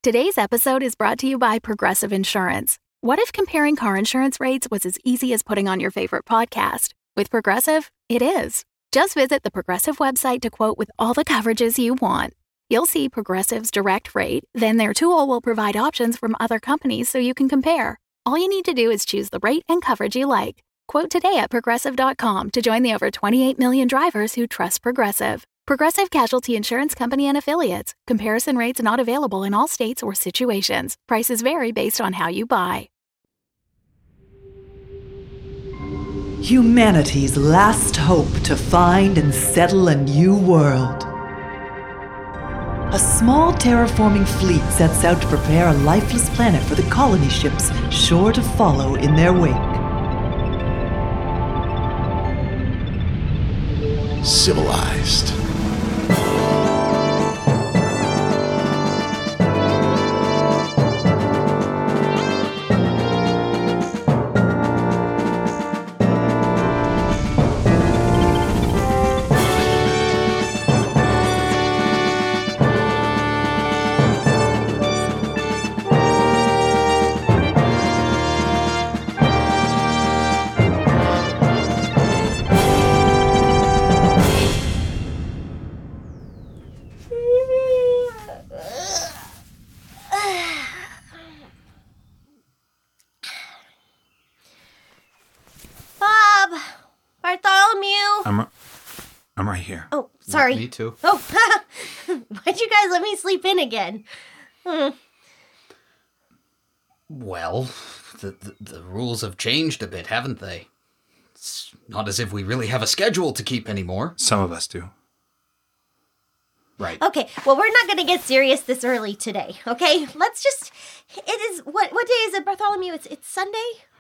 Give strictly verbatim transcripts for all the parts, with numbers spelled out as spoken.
Today's episode is brought to you by Progressive Insurance. What if comparing car insurance rates was as easy as putting on your favorite podcast? With Progressive, it is. Just visit the Progressive website to quote with all the coverages you want. You'll see Progressive's direct rate, then their tool will provide options from other companies so you can compare. All you need to do is choose the rate and coverage you like. Quote today at progressive dot com to join the over twenty-eight million drivers who trust Progressive. Progressive Casualty Insurance Company and Affiliates. Comparison rates not available in all states or situations. Prices vary based on how you buy. Humanity's last hope to find and settle a new world. A small terraforming fleet sets out to prepare a lifeless planet for the colony ships sure to follow in their wake. Civilized. I'm right here. Oh, sorry. Yeah, me too. Oh, why'd you guys let me sleep in again? Hmm. Well, the, the the rules have changed a bit, haven't they? It's not as if we really have a schedule to keep anymore. Some of us do. Right. Okay, well, we're not going to get serious this early today, okay? Let's just... It is... What What day is it, Bartholomew? It's, it's Sunday?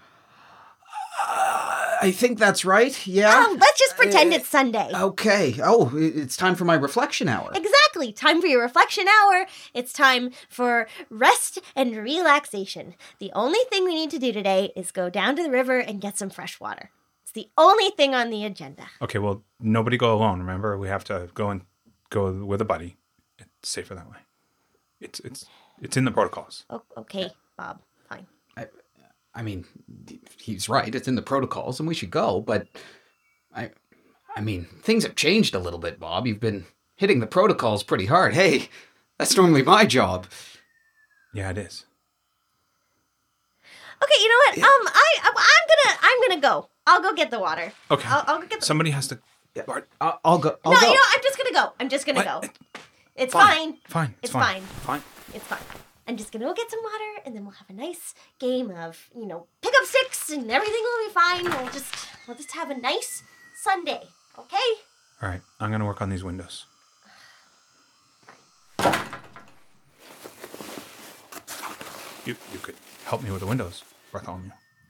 Uh, I think that's right, yeah. Oh, let's just pretend uh, it's Sunday. Okay. Oh, it's time for my reflection hour. Exactly. Time for your reflection hour. It's time for rest and relaxation. The only thing we need to do today is go down to the river and get some fresh water. It's the only thing on the agenda. Okay, well, nobody go alone, remember? We have to go and go with a buddy. It's safer that way. It's it's it's in the protocols. Oh, okay, Bob. Fine. I, I mean, he's right. It's in the protocols, and we should go. But I, I mean, things have changed a little bit, Bob. You've been hitting the protocols pretty hard. Hey, that's normally my job. Yeah, it is. Okay, you know what? Yeah. Um, I, I'm gonna, I'm gonna go. I'll go get the water. Okay. I'll, I'll go get. The... Somebody has to. Yeah, Bart, I'll, I'll go. I'll no, go. you know, I'm just gonna go. I'm just gonna what? go. It's fine. fine. Fine. It's, it's fine. fine. Fine. It's fine. I'm just gonna go get some water, and then we'll have a nice game of, you know, pick up sticks, and everything will be fine. We'll just, we'll just have a nice Sunday, okay? All right, I'm gonna work on these windows. You, you could help me with the windows, Bartholomew.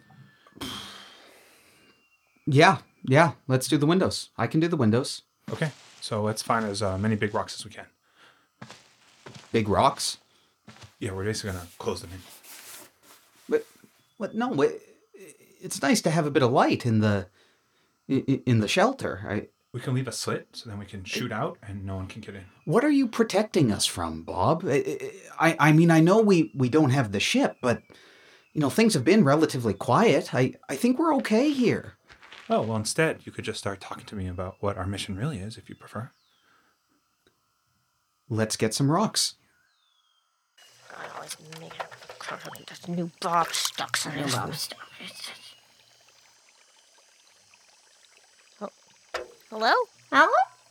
Yeah, yeah. Let's do the windows. I can do the windows. Okay, so let's find as uh, many big rocks as we can. Big rocks? Yeah, we're basically gonna close them in. But, what? No, it, it's nice to have a bit of light in the in, in the shelter. I, we can leave a slit so then we can shoot out and no one can get in. What are you protecting us from, Bob? I, I, I mean, I know we, we don't have the ship, but you know things have been relatively quiet. I, I think we're okay here. Oh well, instead you could just start talking to me about what our mission really is, if you prefer. Let's get some rocks. I always make a new box stuck in new box. Oh. Hello? Hello?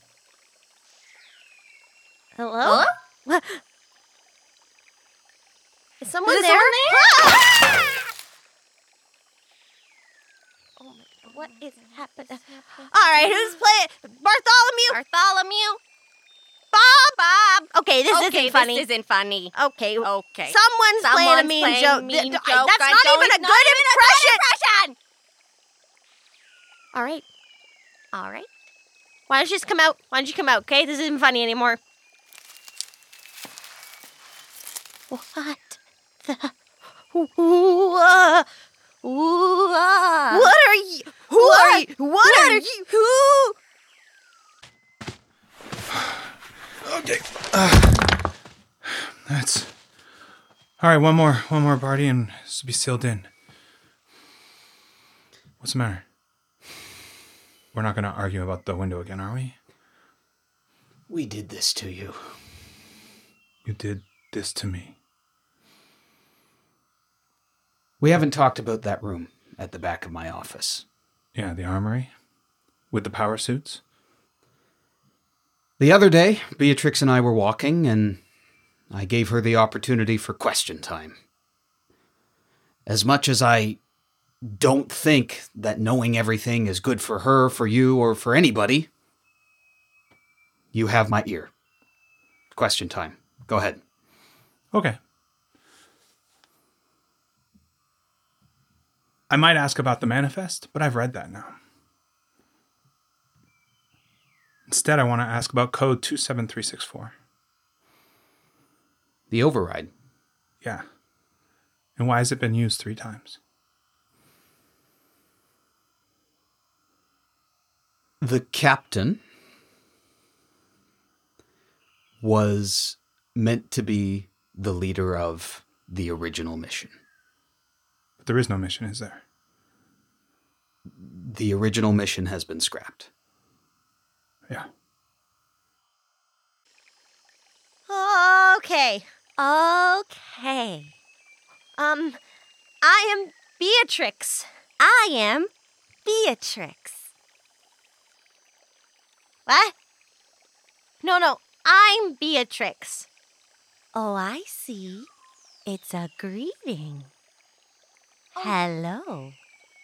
Hello? Hello? Is someone is there? Someone there? Oh my God, what is happening? All right, who's playing? Bartholomew? Bartholomew? Bob? Bob? Okay, this okay, isn't funny. this isn't funny. Okay. Okay. Someone's, Someone's playing a mean playing joke. Mean Th- joke. That's I not don't- even a not good even impression. A good impression. All right. All right. Why don't you just come out? Why don't you come out, okay? This isn't funny anymore. What the? Ooh, uh, ooh, uh. What are you? Who what? are you? What, what are, are you? Who? Okay. Uh, that's All right, one more, one more party, and this will be sealed in. What's the matter? We're not going to argue about the window again, are we? We did this to you. You did this to me. We haven't talked about that room at the back of my office. Yeah, the armory? With the power suits? The other day, Beatrix and I were walking, and I gave her the opportunity for question time. As much as I don't think that knowing everything is good for her, for you, or for anybody, you have my ear. Question time. Go ahead. Okay. I might ask about the manifest, but I've read that now. Instead, I want to ask about code two seven three six four. The override. Yeah. And why has it been used three times? The captain was meant to be the leader of the original mission. But there is no mission, is there? The original mission has been scrapped. Yeah. Okay. Okay. Um, I am Beatrix. I am Beatrix. What? No, no, I'm Beatrix. Oh, I see. It's a greeting. Oh. Hello.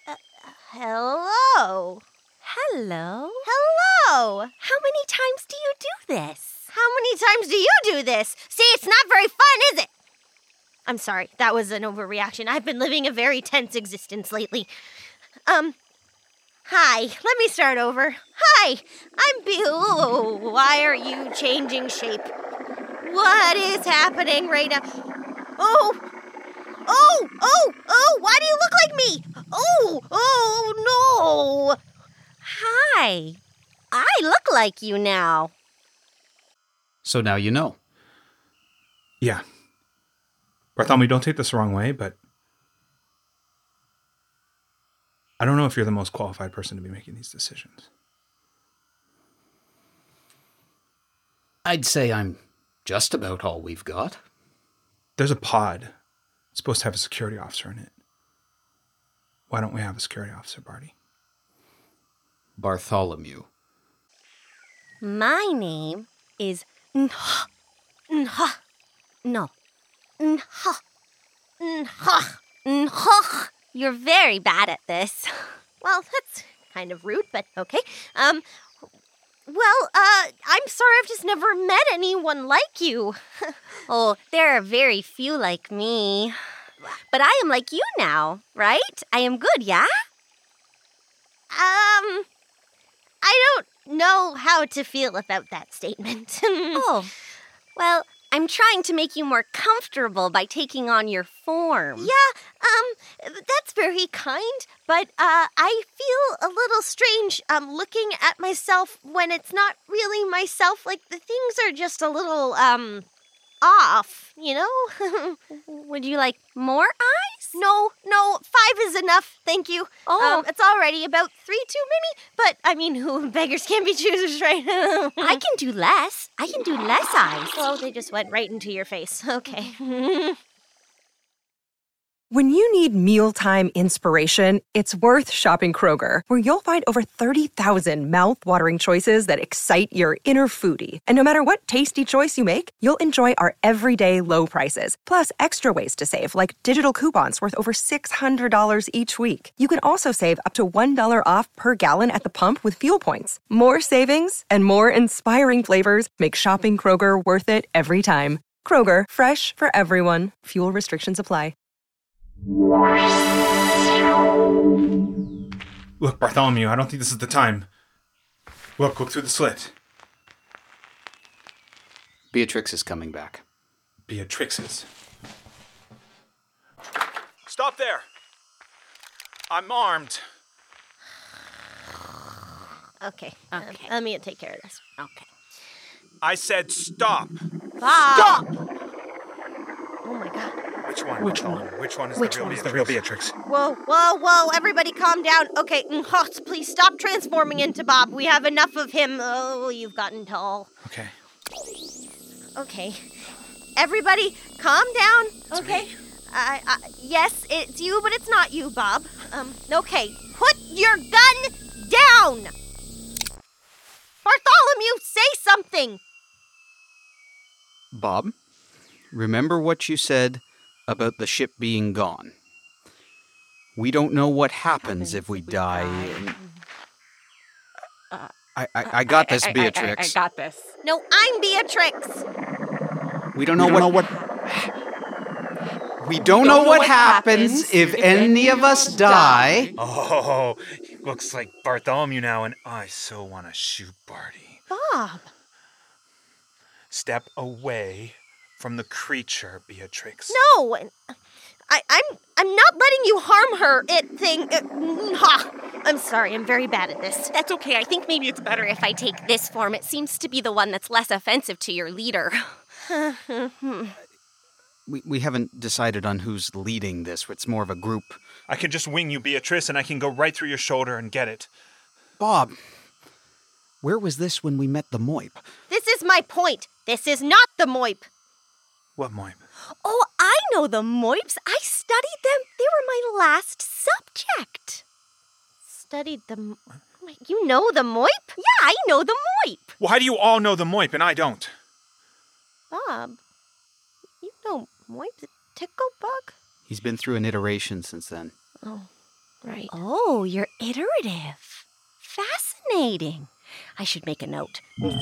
Hello. Hello. Hello. How many times do you do this? How many times do you do this? See, it's not very fun, is it? I'm sorry, that was an overreaction. I've been living a very tense existence lately. Um, hi, let me start over. Hi, I'm Be- oh, why are you changing shape? What is happening right now? Oh, oh, oh, oh, why do you look like me? Oh, oh, no. Hi. I look like you now. So now you know. Yeah. Bartholomew, don't take this the wrong way, but I don't know if you're the most qualified person to be making these decisions. I'd say I'm just about all we've got. There's a pod. It's supposed to have a security officer in it. Why don't we have a security officer, Barty? Bartholomew. My name is Nha. Nha. No. Nha. Nha. Nha. You're very bad at this. Well, that's kind of rude, but okay. Um, well, uh, I'm sorry I've just never met anyone like you. Oh, there are very few like me. But I am like you now, right? I am good, yeah? Um, I don't know how to feel about that statement. Oh, well, I'm trying to make you more comfortable by taking on your form. Yeah, um, that's very kind, but, uh, I feel a little strange, um, looking at myself when it's not really myself. Like, the things are just a little, um, off, you know? Would you like more eyes? No, no, five is enough, thank you. Oh. Um, it's already about three too many, but, I mean, who beggars can't be choosers, right? I can do less. I can do less eyes. Well, they just went right into your face. Okay. When you need mealtime inspiration, it's worth shopping Kroger, where you'll find over thirty thousand mouth-watering choices that excite your inner foodie. And no matter what tasty choice you make, you'll enjoy our everyday low prices, plus extra ways to save, like digital coupons worth over six hundred dollars each week. You can also save up to one dollar off per gallon at the pump with fuel points. More savings and more inspiring flavors make shopping Kroger worth it every time. Kroger, fresh for everyone. Fuel restrictions apply. Look, Bartholomew, I don't think this is the time. Look, look through the slit. Beatrix is coming back. Beatrix's. Stop there! I'm armed. Okay. um, Okay. let me take care of this. Okay. I said stop. Stop! Oh my god. Which one? Which one? Which one is Which the real, one? is the real Beatrix? Whoa, whoa, whoa, everybody calm down. Okay, mm, Hoss, please stop transforming into Bob. We have enough of him. Oh, you've gotten tall. Okay. Okay. Everybody, calm down. Okay. I, I, yes, it's you, but it's not you, Bob. Um, okay. Put your gun down! Bartholomew, say something! Bob, remember what you said about the ship being gone. We don't know what happens if we die. And... I, I, I got this, I, I, Beatrix. I, I, I got this. No, I'm Beatrix. We don't know, what, what. We don't, know, what, happens, if any of us die. Oh, looks like Bartholomew now, and I so want to shoot Barty. Bob. Step away from the creature, Beatrix. No, I, I'm I'm not letting you harm her. It thing. It, ha. I'm sorry. I'm very bad at this. That's okay. I think maybe it's better if I take this form. It seems to be the one that's less offensive to your leader. we, we haven't decided on who's leading this. It's more of a group. I can just wing you, Beatrice, and I can go right through your shoulder and get it. Bob, where was this when we met the Moip? This is my point. This is not the Moip. What Moip? Oh, I know the Moips. I studied them. They were my last subject. Studied the. M- Wait, you know the Moip? Yeah, I know the Moip. Why do you all know the Moip and I don't? Bob, you know Moip the tickle bug? He's been through an iteration since then. Oh, right. Oh, you're iterative. Fascinating. I should make a note.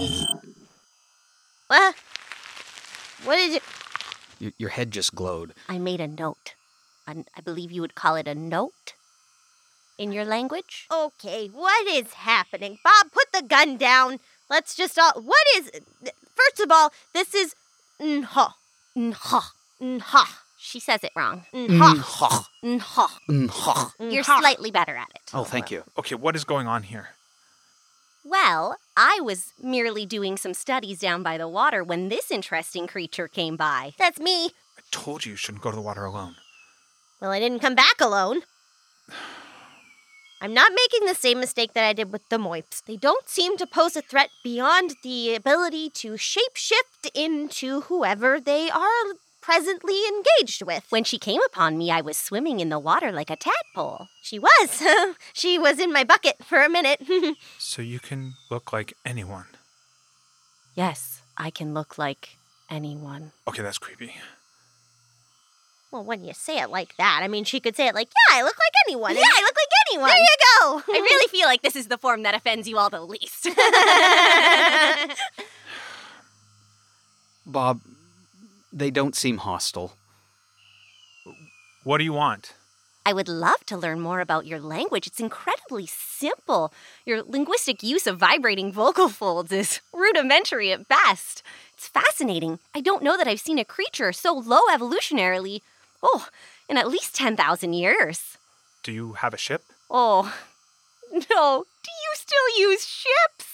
What? What did you... Your, your head just glowed. I made a note. An, I believe you would call it a note in your language. Okay, what is happening? Bob, put the gun down. Let's just all... What is... First of all, this is... Nha. Nha. Nha. She says it wrong. Nha. Nha. Nha. Nha. You're Nha. slightly better at it. Oh, thank you. Okay, what is going on here? Well, I was merely doing some studies down by the water when this interesting creature came by. That's me. I told you you shouldn't go to the water alone. Well, I didn't come back alone. I'm not making the same mistake that I did with the Moips. They don't seem to pose a threat beyond the ability to shapeshift into whoever they are presently engaged with. When she came upon me, I was swimming in the water like a tadpole. She was. She was in my bucket for a minute. So you can look like anyone. Yes, I can look like anyone. Okay, that's creepy. Well, when you say it like that, I mean, she could say it like, yeah, I look like anyone. Yeah, and- I look like anyone. There you go. I really feel like this is the form that offends you all the least. Bob, they don't seem hostile. What do you want? I would love to learn more about your language. It's incredibly simple. Your linguistic use of vibrating vocal folds is rudimentary at best. It's fascinating. I don't know that I've seen a creature so low evolutionarily, oh, in at least ten thousand years. Do you have a ship? Oh, no. Do you still use ships?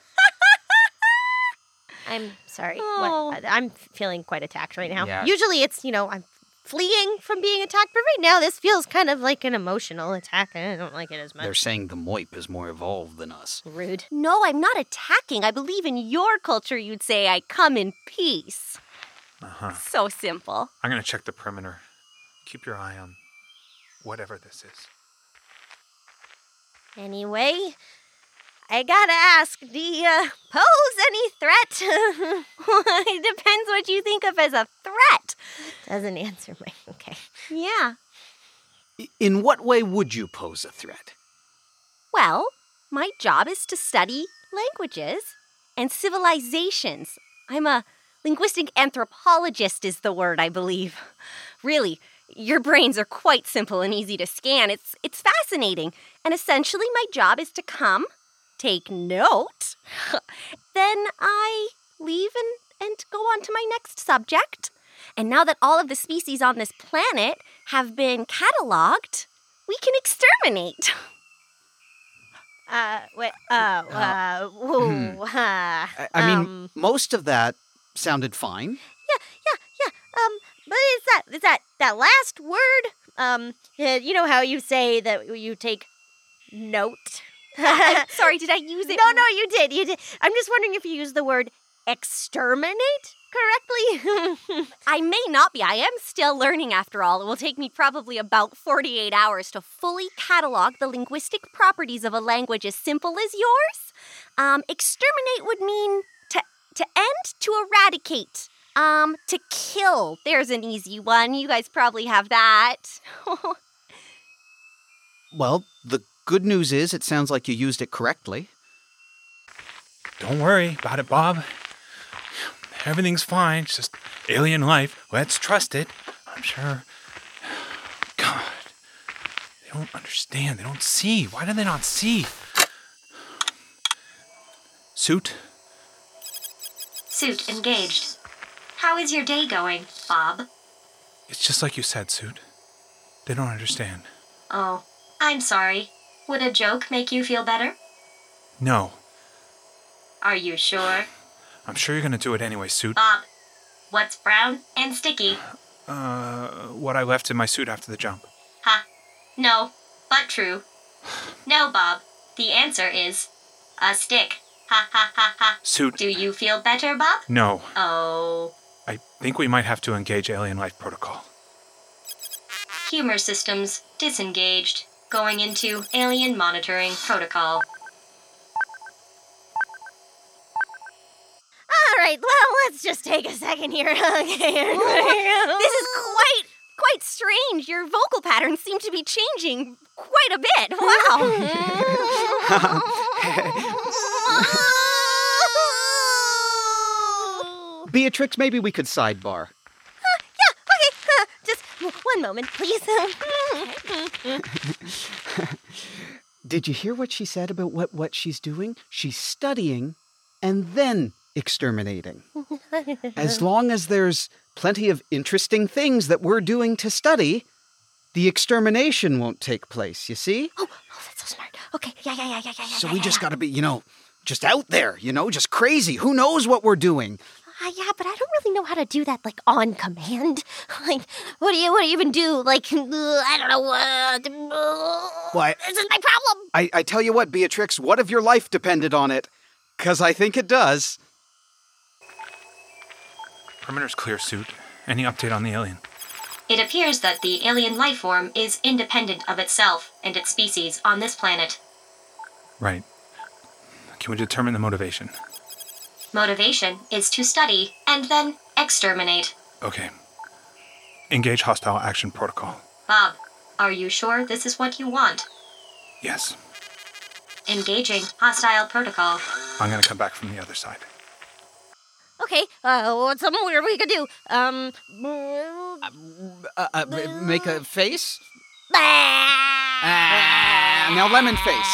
I'm sorry. Oh. What? I'm feeling quite attacked right now. Yeah. Usually it's, you know, I'm fleeing from being attacked, but right now this feels kind of like an emotional attack. I don't like it as much. They're saying the Moip is more evolved than us. Rude. No, I'm not attacking. I believe in your culture you'd say I come in peace. Uh-huh. So simple. I'm going to check the perimeter. Keep your eye on whatever this is. Anyway, I gotta ask, do you pose any threat? It depends what you think of as a threat. Doesn't answer my... Okay. Yeah. I- In what way would you pose a threat? Well, my job is to study languages and civilizations. I'm a linguistic anthropologist is the word, I believe. Really, your brains are quite simple and easy to scan. It's it's fascinating. And essentially my job is to come, take note, then I leave and, and go on to my next subject. And now that all of the species on this planet have been cataloged, we can exterminate. Uh, wait, uh, uh, whoa, uh, I, I mean, um, most of that sounded fine. yeah, yeah, yeah, um, but it's that it's that that last word. Um, uh, you know how you say that you take note. I'm sorry, did I use it? No, no, you did. You did. I'm just wondering if you used the word exterminate correctly. I may not be. I am still learning after all. It will take me probably about forty-eight hours to fully catalog the linguistic properties of a language as simple as yours. Um, exterminate would mean to to end, to eradicate, um, to kill. There's an easy one. You guys probably have that. Well, the good news is it sounds like you used it correctly. Don't worry about it, Bob. Everything's fine. It's just alien life. Let's trust it. I'm sure. God. They don't understand. They don't see. Why do they not see? Suit? Suit engaged. How is your day going, Bob? It's just like you said, Suit. They don't understand. Oh, I'm sorry. Would a joke make you feel better? No. Are you sure? I'm sure you're going to do it anyway, Suit. Bob, what's brown and sticky? Uh, what I left in my suit after the jump. Ha. No, but true. No, Bob. The answer is a stick. Ha ha ha ha. Suit. Do you feel better, Bob? No. Oh. I think we might have to engage Alien Life Protocol. Humor systems disengaged. Going into Alien Monitoring Protocol. All right, well, let's just take a second here. Okay. This is quite, quite strange. Your vocal patterns seem to be changing quite a bit. Wow. Beatrix, maybe we could sidebar. Uh, yeah, okay. Uh, just w- one moment, please. Did you hear what she said about what, what she's doing? She's studying and then exterminating. As long as there's plenty of interesting things that we're doing to study, the extermination won't take place, you see? Oh, oh, that's so smart. Okay, yeah, yeah, yeah, yeah, yeah. So yeah, we yeah. just gotta be, you know, just out there, you know, just crazy. Who knows what we're doing? Uh, yeah, but I don't really know how to do that, like, on command. Like, what do you, what do you even do? Like, uh, I don't know. Uh, Why? This is my problem. I, I tell you what, Beatrix, what if your life depended on it? Because I think it does. Perimeter's clear, Suit. Any update on the alien? It appears that the alien life form is independent of itself and its species on this planet. Right. Can we determine the motivation? Motivation is to study and then exterminate. Okay. Engage hostile action protocol. Bob, are you sure this is what you want? Yes. Engaging hostile protocol. I'm gonna come back from the other side. Okay, uh, what's something weird we could do? Um, Uh, uh, make a face? Ah, now lemon face.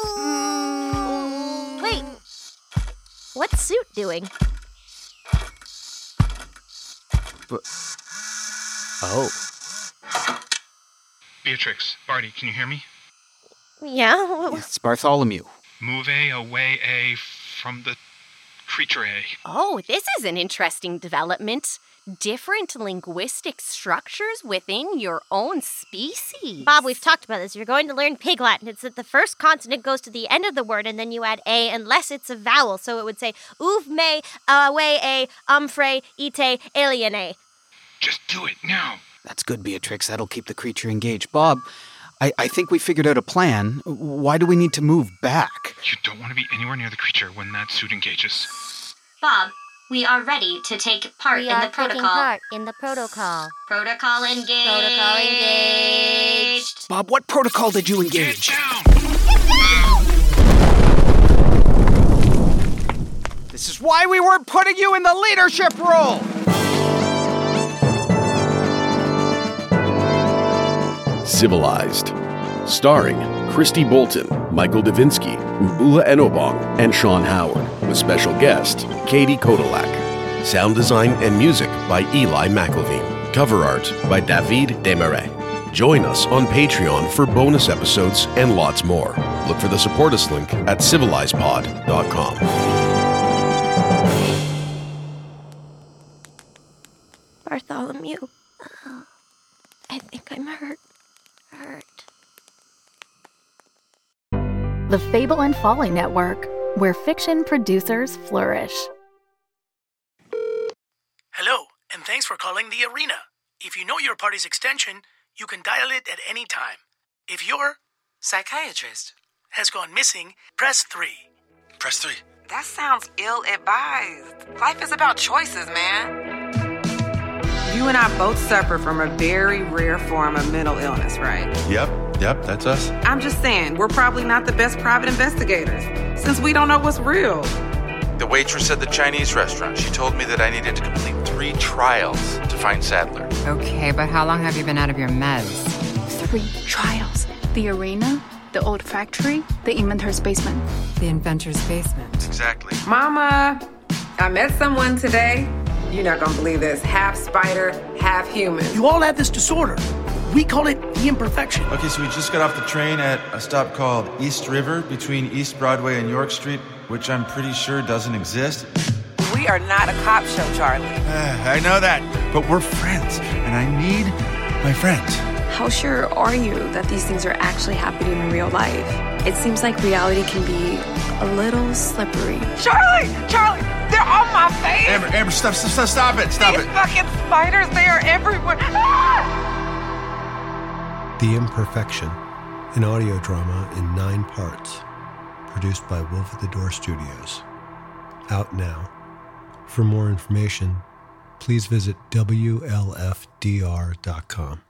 Wait, what's Suit doing? But, oh. Beatrix, Barty, can you hear me? Yeah? It's Bartholomew. Move A away A from the creature A. Oh, this is an interesting development. Different linguistic structures within your own species. Bob, we've talked about this. You're going to learn Pig Latin. It's that the first consonant goes to the end of the word, and then you add a unless it's a vowel. So it would say, uv me, away a, umfre, ite, aliene. Just do it now. That's good, Beatrix. That'll keep the creature engaged. Bob, I, I think we figured out a plan. Why do we need to move back? You don't want to be anywhere near the creature when that suit engages. Bob, we are ready to take part We in are the taking protocol. part in the protocol. Protocol engaged. Protocol engaged. Bob, what protocol did you Get engage? down! This is why we weren't putting you in the leadership role! Civilized. Starring Christy Bolton, Michael Davinsky, Mbula Enobong, and Sean Howard, with special guest Katie Kodalak. Sound design and music by Eli McElveen. Cover art by David Desmarais. Join us on Patreon for bonus episodes and lots more. Look for the support us link at civilized pod dot com. Bartholomew. I think I'm hurt. Hurt. The Fable and Folly Network, where fiction producers flourish. Hello, and thanks for calling the Arena. If you know your party's extension, you can dial it at any time. If your psychiatrist has gone missing, press three. Press three. That sounds ill-advised. Life is about choices, man. You and I both suffer from a very rare form of mental illness, right? Yep, yep, that's us. I'm just saying, we're probably not the best private investigators, since we don't know what's real. The waitress at the Chinese restaurant, she told me that I needed to complete three trials to find Sadler. Okay, but how long have you been out of your meds? Three trials. The Arena, the old factory, the inventor's basement. The inventor's basement. Exactly. Mama, I met someone today. You're not gonna believe this. Half spider, half human. You all have this disorder. We call it the imperfection. Okay, so we just got off the train at a stop called East River between East Broadway and York Street, which I'm pretty sure doesn't exist. We are not a cop show, Charlie. Uh, I know that, but we're friends, and I need my friends. How sure are you that these things are actually happening in real life? It seems like reality can be a little slippery. Charlie! Charlie! They're on my face! Amber, Amber, stop, stop, stop, stop it, stop These it! fucking spiders, they are everywhere! Ah! The Imperfection, an audio drama in nine parts, produced by Wolf at the Door Studios. Out now. For more information, please visit W L F D R dot com.